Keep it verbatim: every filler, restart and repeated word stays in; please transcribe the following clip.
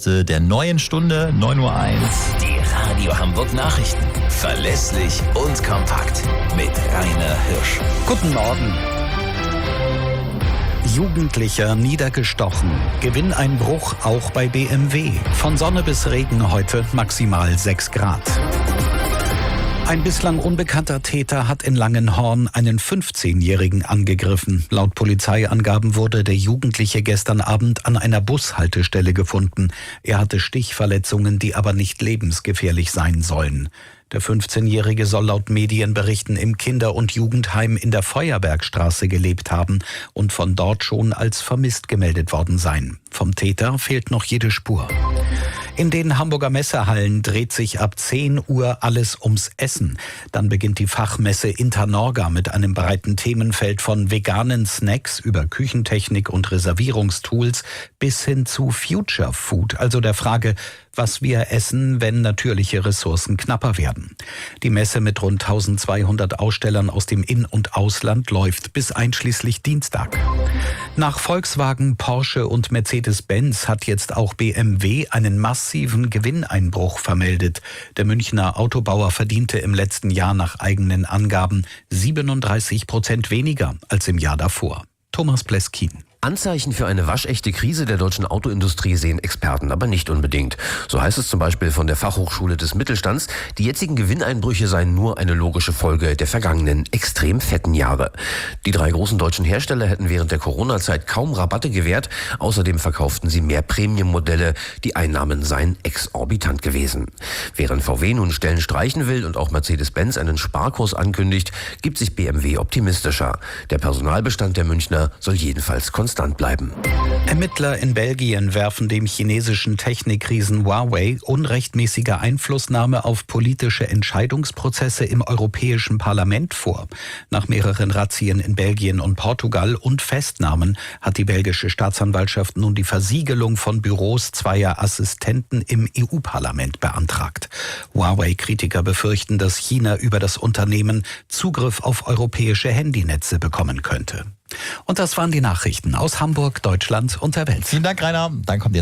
Gäste der neuen Stunde neun Uhr eins. Die Radio Hamburg Nachrichten. Verlässlich und kompakt. Mit Rainer Hirsch. Guten Morgen. Jugendlicher niedergestochen. Gewinneinbruch auch bei B M W. Von Sonne bis Regen heute maximal sechs Grad. Ein bislang unbekannter Täter hat in Langenhorn einen fünfzehnjährigen angegriffen. Laut Polizeiangaben wurde der Jugendliche gestern Abend an einer Bushaltestelle gefunden. Er hatte Stichverletzungen, die aber nicht lebensgefährlich sein sollen. Der fünfzehnjährige soll laut Medienberichten im Kinder- und Jugendheim in der Feuerbergstraße gelebt haben und von dort schon als vermisst gemeldet worden sein. Vom Täter fehlt noch jede Spur. In den Hamburger Messehallen dreht sich ab zehn Uhr alles ums Essen. Dann beginnt die Fachmesse Internorga mit einem breiten Themenfeld von veganen Snacks über Küchentechnik und Reservierungstools bis hin zu Future Food, also der Frage, was wir essen, wenn natürliche Ressourcen knapper werden. Die Messe mit rund eintausendzweihundert Ausstellern aus dem In- und Ausland läuft bis einschließlich Dienstag. Nach Volkswagen, Porsche und Mercedes-Benz hat jetzt auch B M W einen massiven Gewinneinbruch vermeldet. Der Münchner Autobauer verdiente im letzten Jahr nach eigenen Angaben siebenunddreißig Prozent weniger als im Jahr davor. Thomas Pleskin. Anzeichen für eine waschechte Krise der deutschen Autoindustrie sehen Experten aber nicht unbedingt. So heißt es zum Beispiel von der Fachhochschule des Mittelstands, die jetzigen Gewinneinbrüche seien nur eine logische Folge der vergangenen extrem fetten Jahre. Die drei großen deutschen Hersteller hätten während der Corona-Zeit kaum Rabatte gewährt. Außerdem verkauften sie mehr Premium-Modelle. Die Einnahmen seien exorbitant gewesen. Während V W nun Stellen streichen will und auch Mercedes-Benz einen Sparkurs ankündigt, gibt sich B M W optimistischer. Der Personalbestand der Münchner soll jedenfalls konstant bleiben. Ermittler in Belgien werfen dem chinesischen Technikriesen Huawei unrechtmäßige Einflussnahme auf politische Entscheidungsprozesse im Europäischen Parlament vor. Nach mehreren Razzien in Belgien und Portugal und Festnahmen hat die belgische Staatsanwaltschaft nun die Versiegelung von Büros zweier Assistenten im E U-Parlament beantragt. Huawei-Kritiker befürchten, dass China über das Unternehmen Zugriff auf europäische Handynetze bekommen könnte. Und das waren die Nachrichten aus Hamburg, Deutschland und der Welt. Vielen Dank, Rainer. Dann kommt jetzt